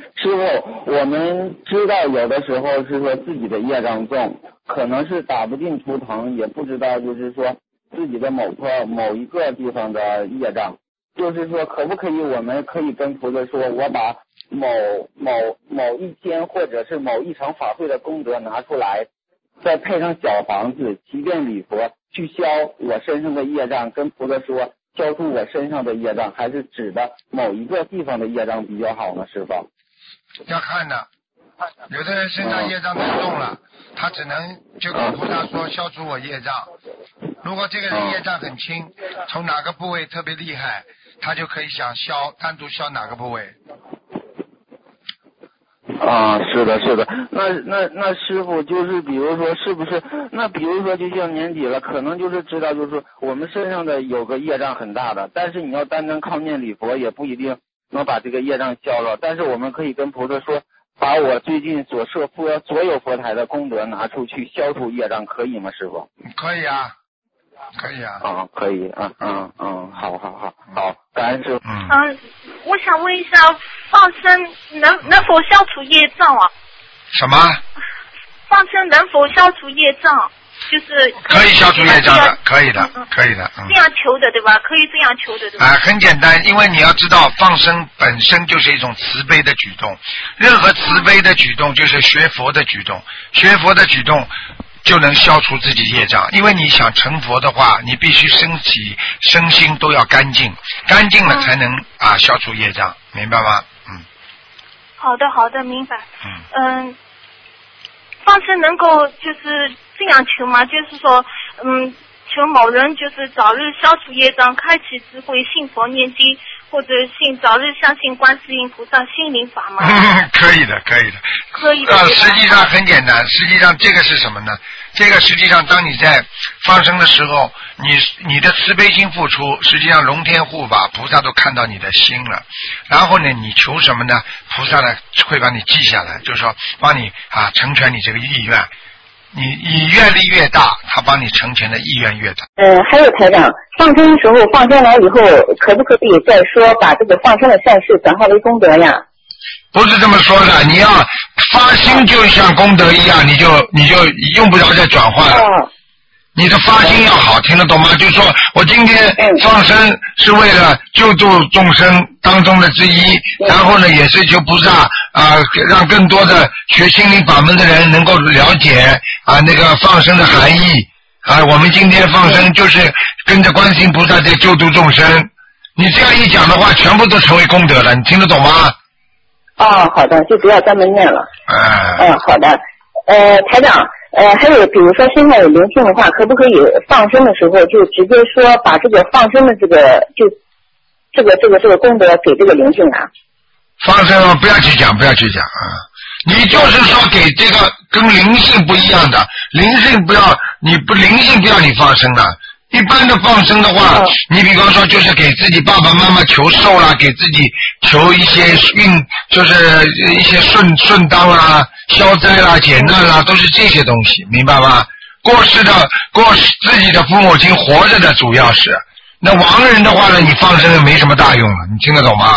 师傅，我们知道有的时候是说自己的业障重，可能是打不进图腾，也不知道就是说自己的某一个地方的业障，就是说可不可以我们可以跟菩萨说，我把某一天或者是某一场法会的功德拿出来，再配上小房子祈愿礼佛去消我身上的业障，跟菩萨说消除我身上的业障，还是指的某一个地方的业障比较好呢？师傅要看的，有的人身上业障太重了，他只能就跟菩萨说消除我业障。如果这个人业障很轻，从哪个部位特别厉害，他就可以想消，单独消哪个部位。 啊，是的，是的。那师傅就是比如说是不是？那比如说就像年底了，可能就是知道就是说我们身上的有个业障很大的，但是你要单靠念礼佛也不一定能把这个业障消了。但是我们可以跟菩萨说，把我最近所设所有佛台的功德拿出去消除业障，可以吗？师傅？ 可以啊，可以啊。 啊，可以啊，好，感恩师傅。 我想问一下，放生能否消除业障啊？ 什么？ 放生能否消除业障？就是可以消除业障的，可以的，可以的。 这样求的对吧？可以这样求的对吧？ 很简单，因为你要知道，放生本身就是一种慈悲的举动，任何慈悲的举动就是学佛的举动，学佛的举动就能消除自己业障。因为你想成佛的话，你必须身体身心都要干净，干净了才能消除业障，明白吗？ 好的，明白。放生能够就是这样求吗？就是说，求某人就是早日消除业障，开启智慧，信佛念经，或者早日相信观世音菩萨心灵法门。 可以的。实际上很简单，实际上这个是什么呢？这个实际上当你在放生的时候，你的慈悲心付出，实际上龙天护法菩萨都看到你的心了。然后呢，你求什么呢？菩萨呢会把你记下来，就是说帮你成全你这个意愿。你愿力越大，他帮你成全的意愿越大。 还有台长，放生的时候放生完以后，可不可以再说把这个放生的善事转化为功德呀？ 不是这么说的，你要发心就像功德一样，你就用不着再转换了。你的发心要好，听得懂吗？就是说我今天放生是为了救度众生当中的之一，然后呢也是求菩萨让更多的学心灵法门的人能够了解那个放生的含义我们今天放生就是跟着观世音菩萨在救度众生。你这样一讲的话，全部都成为功德了，你听得懂吗？ 好的，就不要专门念了。好的。台长，还有比如说身上有灵性的话，可不可以放生的时候就直接说把这个放生的这个功德给这个灵性啊？ 放生不要去讲你就是说给这个跟灵性不一样的，灵性不要你放生的。一般的放生的话，你比方说就是给自己爸爸妈妈求寿啦，给自己求一些就是一些顺当啦、消灾啦、解难啦，都是这些东西，明白吗？过世自己的父母亲活着的主要是，那亡人的话呢，你放生没什么大用了，你听得懂吗？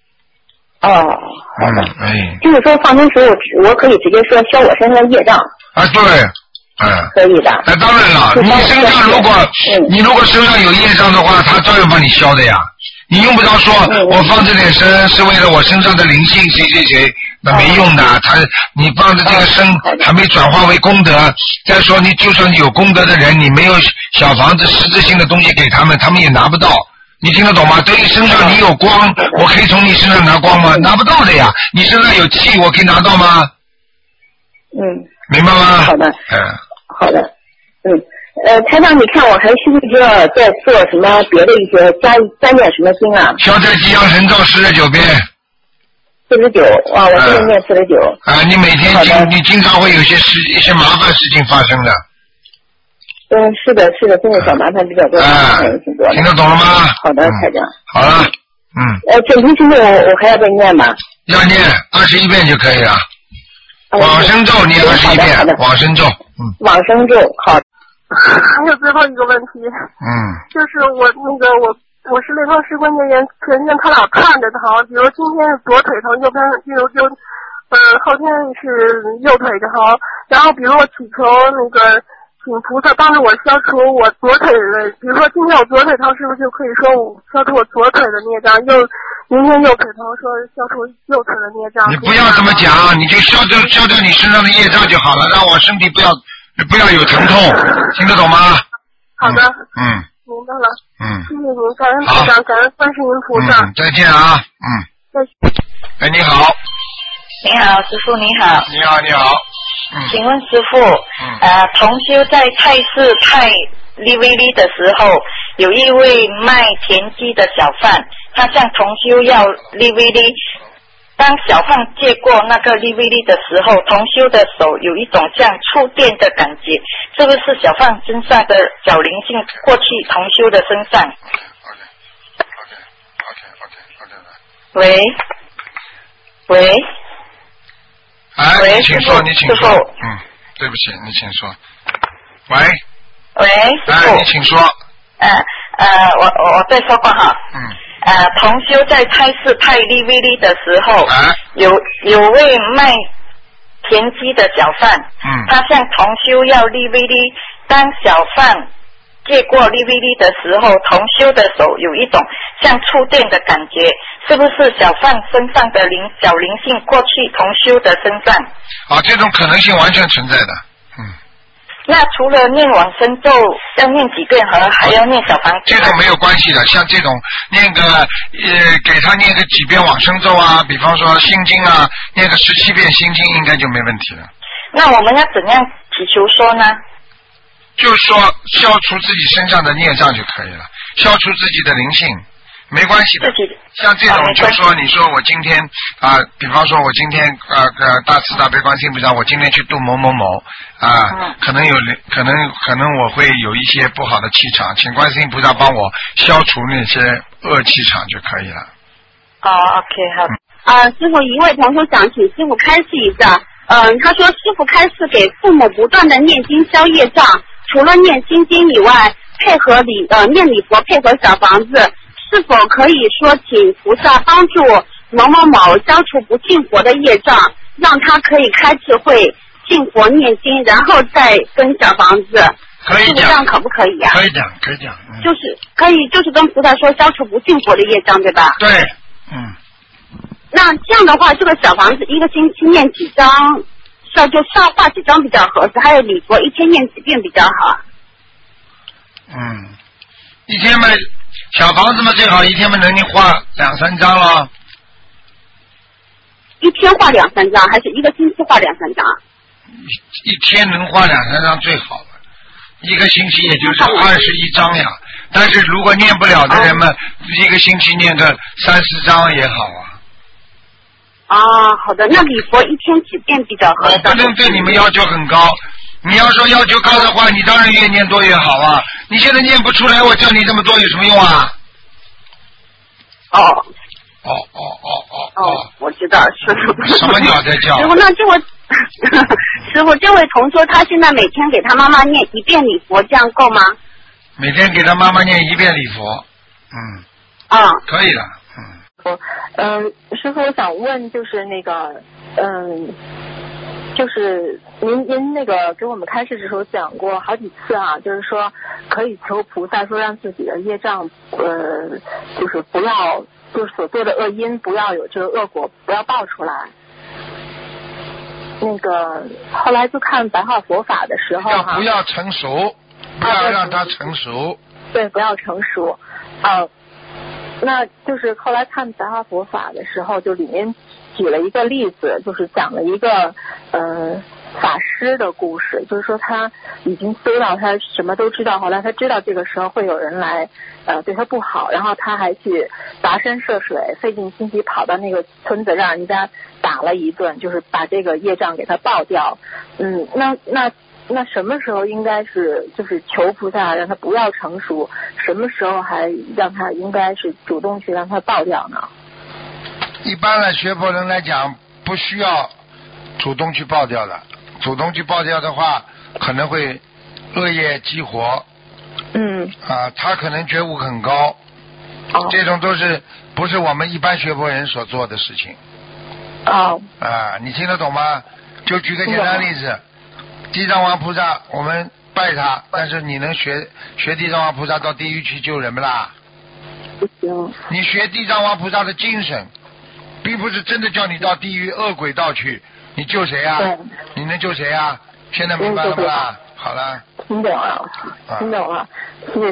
就是说放生时候我可以直接说消我身上的业障。 对。 可以的。 那当然了，你身上你如果身上有业障的话，他照样帮你消的呀。你用不着说我放这点生是为了我身上的灵性谁，那没用的。你放的这个生还没转化为功德。再说你就算有功德的人，你没有小房子实质性的东西给他们也拿不到。你听得懂吗？对于身上你有光，我可以从你身上拿光吗？拿不到的呀。你身上有气，我可以拿到吗？明白吗？ 好的。好的。台长，你看我还需不需要再做什么别的一些加念什么经啊？ 消灾吉祥神咒49遍。 49，我现在念49。 你每天你经常会有一些麻烦事情发生的。 是的，现在小麻烦比较多。 听得懂了吗？ 好的，台长。 好了。 准提神咒我还要再念吗？ 要念21遍就可以了。往生咒念21遍，往生咒。 往生咒好。 还有最后一个问题。就是我我是类风湿关节炎，前天他俩看着疼，比如今天是左腿疼，右边后天是右腿疼，然后比如我祈求那个请菩萨帮助我消除我左腿的，比如说今天我左腿疼，是不是就可以说我消除我左腿的孽障？明天右腿疼，说消除右腿的孽障。 你不要这么讲，你就消掉你身上的业障就好了，让我身体不要有疼痛，听得懂吗？ 好的。明白了。谢谢您，感恩菩萨，感恩观世音菩萨。 再见啊。 再见。 哎，你好。 你好，师父，你好。 你好，你好。 请问师父，同修在菜市派 DVD 的时候，有一位卖田鸡的小贩，他向同修要 DVD。当小贩接过那个 DVD 的时候，同修的手有一种像触电的感觉，是不是小贩身上的小灵性过去同修的身上？喂。 哎，你请说，你请说。对不起，你请说。喂。哎，你请说。 我再说过哈。同修在菜市派 DVD 的时候，有位卖田鸡的小贩，他向同修要 DVD， 当小贩接过 DVD 的时候，同修的手有一种像触电的感觉，是不是小贩身上的小灵性过去同修的身上？ 这种可能性完全存在的。 那除了念往生咒要念几遍和还要念小房子？ 这种没有关系的，像这种给他念个几遍往生咒啊，比方说心经啊，念个17遍心经应该就没问题了。 那我们要怎样祈求说呢？ 就是说消除自己身上的孽障就可以了，消除自己的灵性，没关系的。像这种就说你说我今天比方说我今天大慈大悲观世音菩萨，我今天去度某某某可能我会有一些不好的气场，请观世音菩萨帮我消除那些恶气场就可以了。 OK 好。 师父，一位同学想请师父开示一下。他说师父开示给父母不断的念经消业障，除了念心经以外，配合念礼佛，配合小房子。是否可以说请菩萨帮助某某某消除不信佛的业障，让他可以开智慧信佛念经，然后再跟小房子？ 可以讲。 这样可不可以啊？ 可以讲。 就是可以，就是跟菩萨说消除不信佛的业障，对吧？ 对。 那这样的话，这个小房子一个星期念几张，画几张比较合适？还有礼佛一天念几遍比较好？ 一天嘛。小房子嘛，最好一天嘛能画2-3张了。 一天画2-3张，还是一个星期画2-3张？ 一天能画2-3张最好了，一个星期也就是21张呀。但是如果念不了的人们，一个星期念个3-4张也好啊。 好的。那礼佛一天几遍比较合适？ 不能对你们要求很高。你要说要求高的话，你当然越念多越好啊！你现在念不出来，我叫你这么多有什么用啊？ 我知道，师傅。 什么鸟在叫？ 师傅，那师傅，这位同学他现在每天给他妈妈念1遍礼佛，这样够吗？ 每天给他妈妈念1遍礼佛，可以的。师傅，我想问，就是那个，就是您那个给我们开示的时候讲过好几次啊，就是说可以求菩萨说让自己的业障就是不要，就是所做的恶因不要有这个恶果，不要爆出来。那个后来就看白话佛法的时候不要成熟，不要让它成熟。 对，不要成熟。那就是后来看白话佛法的时候，就里面举了一个例子，就是讲了一个法师的故事，就是说他已经修到他什么都知道，后来他知道这个时候会有人来对他不好，然后他还去跋山涉水，费尽心机跑到那个村子让人家打了一顿，就是把这个业障给他爆掉。那什么时候应该是就是求菩萨让他不要成熟，什么时候还让他应该是主动去让他爆掉呢？ 一般的学佛人来讲不需要主动去爆掉的，主动去爆掉的话可能会恶业激活。他可能觉悟很高， 这种都是不是我们一般学佛人所做的事情。你听得懂吗？就举个简单例子，地藏王菩萨我们拜他，但是你能学地藏王菩萨到地狱去救人不啦？ 不行。 你学地藏王菩萨的精神，并不是真的叫你到地狱恶鬼道去，你救谁啊？你能救谁啊？现在明白了不啦？好了。 听懂了，听懂了，谢谢。